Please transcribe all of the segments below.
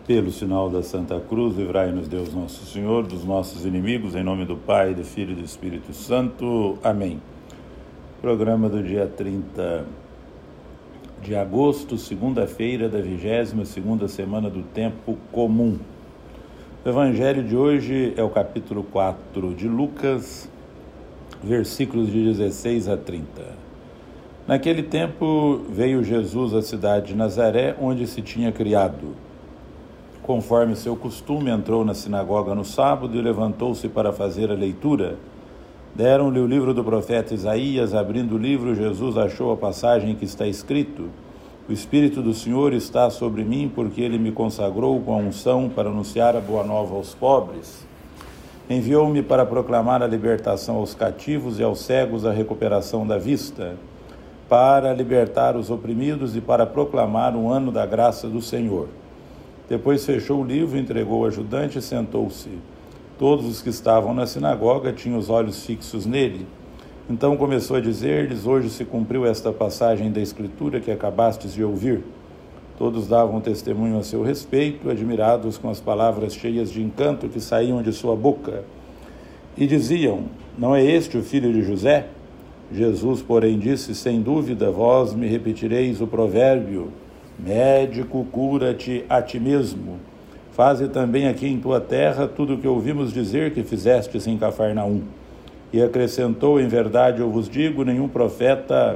Pelo sinal da Santa Cruz, livrai-nos Deus nosso Senhor dos nossos inimigos, em nome do Pai, do Filho e do Espírito Santo. Amém. Programa do dia 30 de agosto, segunda-feira da 22ª semana do Tempo Comum. O Evangelho de hoje é o capítulo 4 de Lucas, versículos de 16 a 30. Naquele tempo veio Jesus à cidade de Nazaré, onde se tinha criado. Conforme seu costume, entrou na sinagoga no sábado e levantou-se para fazer a leitura. Deram-lhe o livro do profeta Isaías. Abrindo o livro, Jesus achou a passagem que está escrito: O Espírito do Senhor está sobre mim, porque ele me consagrou com a unção para anunciar a boa nova aos pobres. Enviou-me para proclamar a libertação aos cativos e aos cegos a recuperação da vista, para libertar os oprimidos e para proclamar o ano da graça do Senhor. Depois fechou o livro, entregou ao ajudante e sentou-se. Todos os que estavam na sinagoga tinham os olhos fixos nele. Então começou a dizer-lhes: Hoje se cumpriu esta passagem da Escritura que acabastes de ouvir. Todos davam testemunho a seu respeito, admirados com as palavras cheias de encanto que saíam de sua boca. E diziam: Não é este o filho de José? Jesus, porém, disse: Sem dúvida, vós me repetireis o provérbio: Médico, cura-te a ti mesmo. Faze também aqui em tua terra tudo o que ouvimos dizer que fizestes em Cafarnaum. E acrescentou: Em verdade eu vos digo que nenhum profeta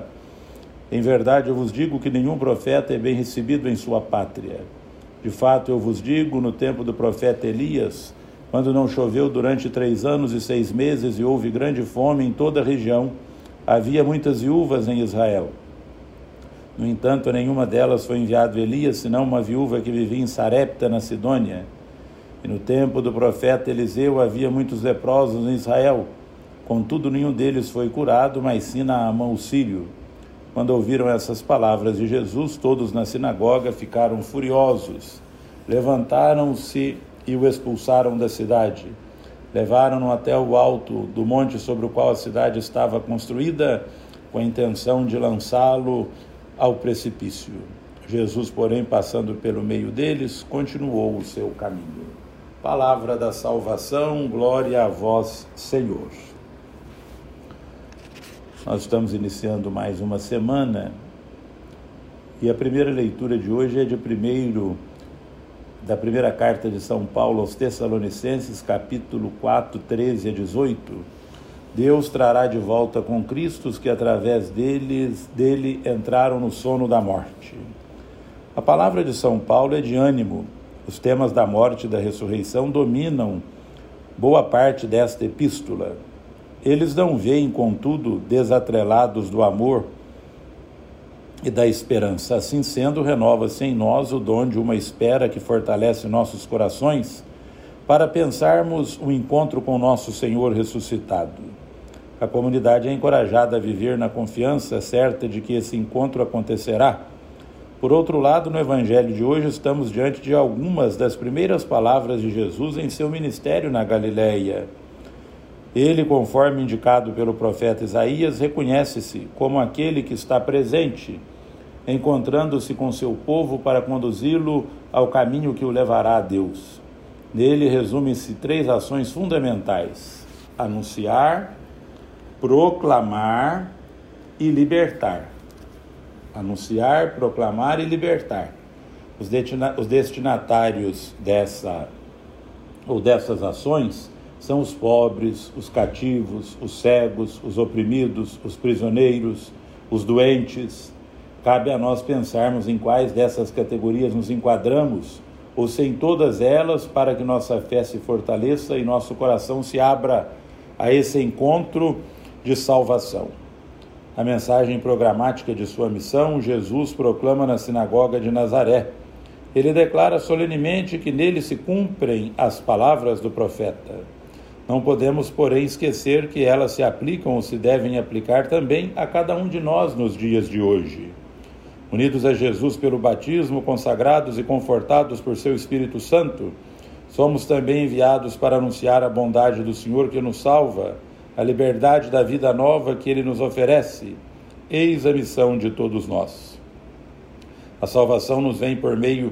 é bem recebido em sua pátria. De fato eu vos digo, no tempo do profeta Elias, quando não choveu durante 3 anos e 6 meses e houve grande fome em toda a região, havia muitas viúvas em Israel. No entanto, a nenhuma delas foi enviado Elias, senão uma viúva que vivia em Sarepta, na Sidônia. E no tempo do profeta Eliseu havia muitos leprosos em Israel. Contudo, nenhum deles foi curado, mas sim Naamã o sírio. Quando ouviram essas palavras de Jesus, todos na sinagoga ficaram furiosos. Levantaram-se e o expulsaram da cidade. Levaram-no até o alto do monte sobre o qual a cidade estava construída, com a intenção de lançá-lo ao precipício. Jesus, porém, passando pelo meio deles, continuou o seu caminho. Palavra da salvação, glória a vós, Senhor. Nós estamos iniciando mais uma semana e a primeira leitura de hoje é da primeira carta de São Paulo aos Tessalonicenses, capítulo 4, 13 a 18. Deus trará de volta com Cristo os que através dele entraram no sono da morte. A palavra de São Paulo é de ânimo. Os temas da morte e da ressurreição dominam boa parte desta epístola. Eles não veem, contudo, desatrelados do amor e da esperança. Assim sendo, renova-se em nós o dom de uma espera que fortalece nossos corações para pensarmos o encontro com nosso Senhor ressuscitado. A comunidade é encorajada a viver na confiança certa de que esse encontro acontecerá. Por outro lado, no Evangelho de hoje, estamos diante de algumas das primeiras palavras de Jesus em seu ministério na Galileia. Ele, conforme indicado pelo profeta Isaías, reconhece-se como aquele que está presente, encontrando-se com seu povo para conduzi-lo ao caminho que o levará a Deus. Nele resumem-se 3 ações fundamentais: anunciar, proclamar e libertar. Anunciar, proclamar e libertar. Os destinatários dessas ações são os pobres, os cativos, os cegos, os oprimidos, os prisioneiros, os doentes. Cabe a nós pensarmos em quais dessas categorias nos enquadramos, ou se em todas elas, para que nossa fé se fortaleça e nosso coração se abra a esse encontro de salvação. A mensagem programática de sua missão, Jesus proclama na sinagoga de Nazaré. Ele declara solenemente que nele se cumprem as palavras do profeta. Não podemos, porém, esquecer que elas se aplicam ou se devem aplicar também a cada um de nós nos dias de hoje. Unidos a Jesus pelo batismo, consagrados e confortados por seu Espírito Santo, somos também enviados para anunciar a bondade do Senhor que nos salva, a liberdade da vida nova que Ele nos oferece. Eis a missão de todos nós. A salvação nos vem por meio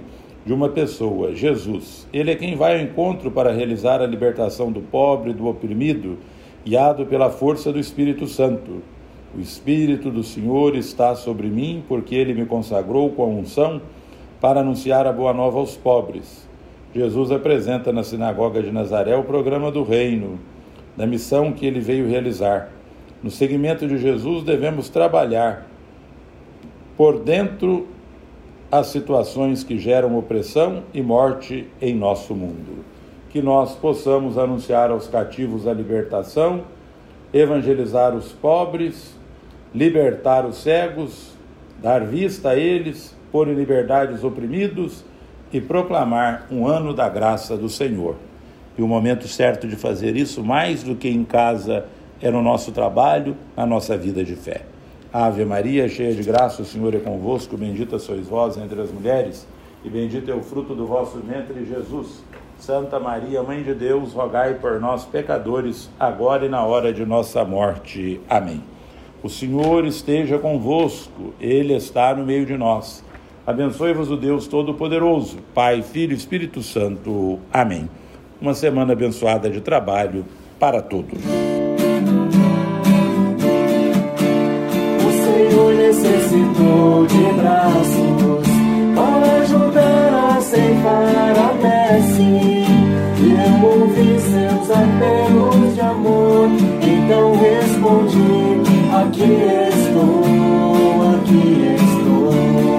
de uma pessoa, Jesus. Ele é quem vai ao encontro para realizar a libertação do pobre, do oprimido, guiado pela força do Espírito Santo. O Espírito do Senhor está sobre mim, porque Ele me consagrou com a unção para anunciar a boa nova aos pobres. Jesus apresenta na sinagoga de Nazaré o programa do reino, da missão que Ele veio realizar. No seguimento de Jesus, devemos trabalhar por dentro as situações que geram opressão e morte em nosso mundo. Que nós possamos anunciar aos cativos a libertação, evangelizar os pobres, libertar os cegos, dar vista a eles, pôr em liberdade os oprimidos e proclamar um ano da graça do Senhor. E o momento certo de fazer isso, mais do que em casa, é no nosso trabalho, na nossa vida de fé. Ave Maria, cheia de graça, o Senhor é convosco, bendita sois vós entre as mulheres, e bendito é o fruto do vosso ventre, Jesus. Santa Maria, Mãe de Deus, rogai por nós, pecadores, agora e na hora de nossa morte. Amém. O Senhor esteja convosco, Ele está no meio de nós. Abençoe-vos o Deus Todo-Poderoso, Pai, Filho e Espírito Santo. Amém. Uma semana abençoada de trabalho para todos. Necessitou de braços para ajudar a ceifar a messe. E eu ouvi seus apelos de amor, então respondi: aqui estou, aqui estou.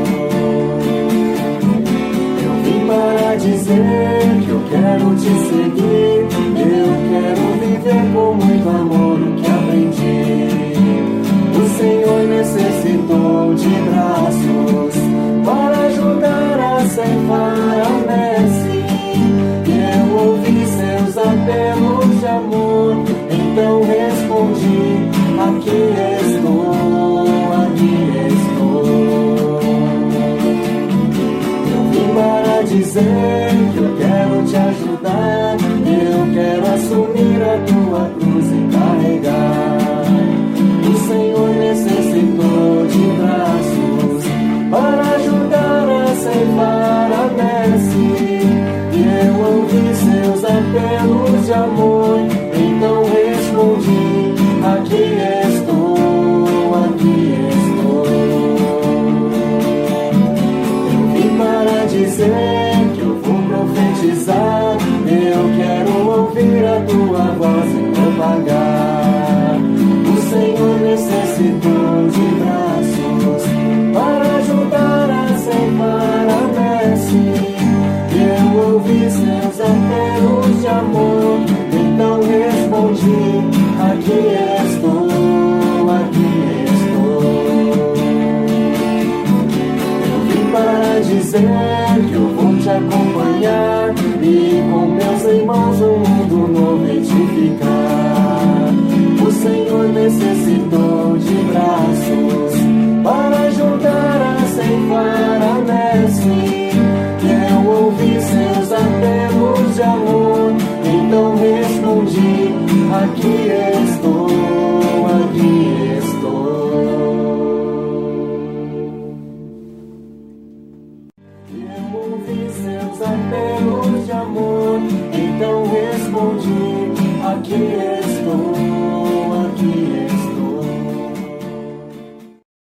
Eu vim para dizer que eu quero te seguir, eu quero viver com muito amor o que aprendi. O Senhor necessitou de braços para ajudar a ceifar a messe. E eu ouvi seus apelos de amor, então respondi: aqui estou, aqui estou. Eu vim para dizer que eu quero te ajudar, eu quero assumir a tua cruz e carregar. O Senhor necessitou de braços para ajudar a ceifar a messe. E eu ouvi seus apelos de amor, então respondi: aqui estou, aqui estou. Eu vim para dizer que eu vou profetizar, eu quero ouvir a tua voz e propagar. O Senhor necessitou de braços para ajudar a ceifar a messe. E eu ouvi seus apelos de amor, então respondi: aqui estou, aqui estou. Eu vim para dizer